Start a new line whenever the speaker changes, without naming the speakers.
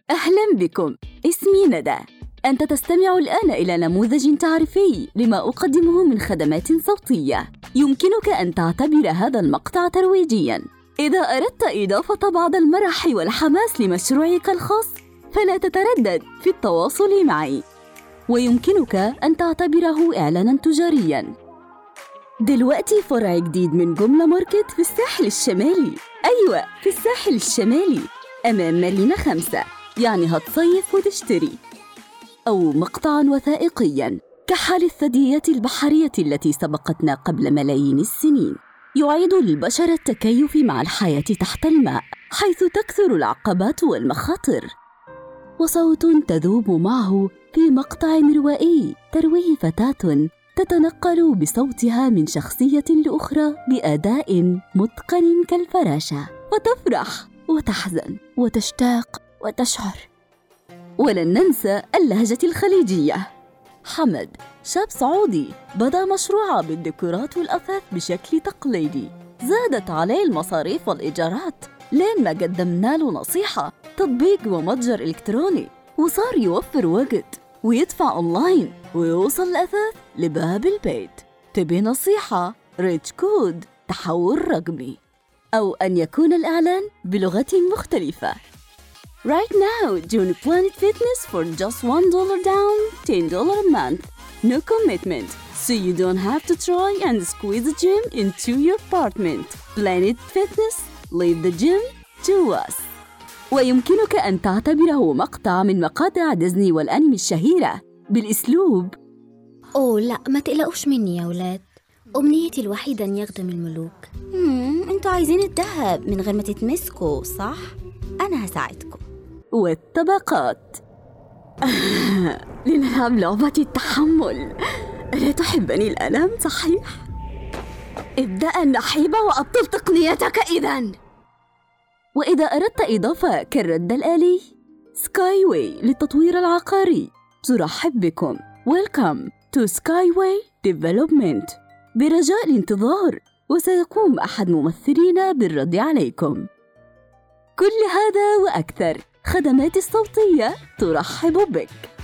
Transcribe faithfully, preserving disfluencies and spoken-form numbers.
أهلاً بكم، اسمي ندى. أنت تستمع الآن إلى نموذج تعريفي لما أقدمه من خدمات صوتية. يمكنك أن تعتبر هذا المقطع ترويجياً. إذا أردت إضافة بعض المرح والحماس لمشروعك الخاص، فلا تتردد في التواصل معي، ويمكنك أن تعتبره إعلاناً تجارياً. دلوقتي فرع جديد من جملة ماركت في الساحل الشمالي. أيوة، في الساحل الشمالي أمام مارينا خمسة، يعني هتصيف وتشتري. أو مقطعاً وثائقياً كحال الثدييات البحرية التي سبقتنا قبل ملايين السنين، يعيد للبشر التكيف مع الحياة تحت الماء، حيث تكثر العقبات والمخاطر. وصوت تذوب معه في مقطع روائي ترويه فتاة تتنقل بصوتها من شخصية لأخرى بأداء متقن كالفراشة، وتفرح وتحزن وتشتاق وتشعر. ولن ننسى اللهجة الخليجية. حمد شاب سعودي بدأ مشروعه بالديكورات والأثاث بشكل تقليدي، زادت عليه المصاريف والإيجارات لين ما قدمنا له نصيحة تطبيق ومتجر إلكتروني، وصار يوفر وقت ويدفع أونلاين ويوصل الأثاث لباب البيت. تبي نصيحة؟ ريتش كود تحول رقمي، أو أن يكون الإعلان بلغة مختلفة. Right now, join Planet Fitness for just one dollar down, ten dollars a month. No commitment, so you don't have to try and squeeze the gym into your apartment. Planet Fitness, leave the gym to us. ويمكنك أن تعتبره مقطع من مقاطع ديزني والأنمي الشهيرة بالأسلوب:
أوه لا، ما تقلقوش مني يا ولاد، أمنيتي الوحيدة أن يخدم الملوك.
مم، انتوا عايزين الذهب من غير ما تتمسكوا، صح؟ أنا هساعدكم.
والطبقات. لنلعب لعبة التحمل. ألا تحبني الألم صحيح؟ ابدأ النحيب وأبطل تقنيتك إذن. وإذا أردت إضافة كالرد الآلي، سكاي واي للتطوير العقاري ترحب بكم. Welcome to Skyway Development. برجاء الانتظار، وسيقوم أحد ممثلينا بالرد عليكم. كل هذا وأكثر، خدمات الصوتية ترحب بك.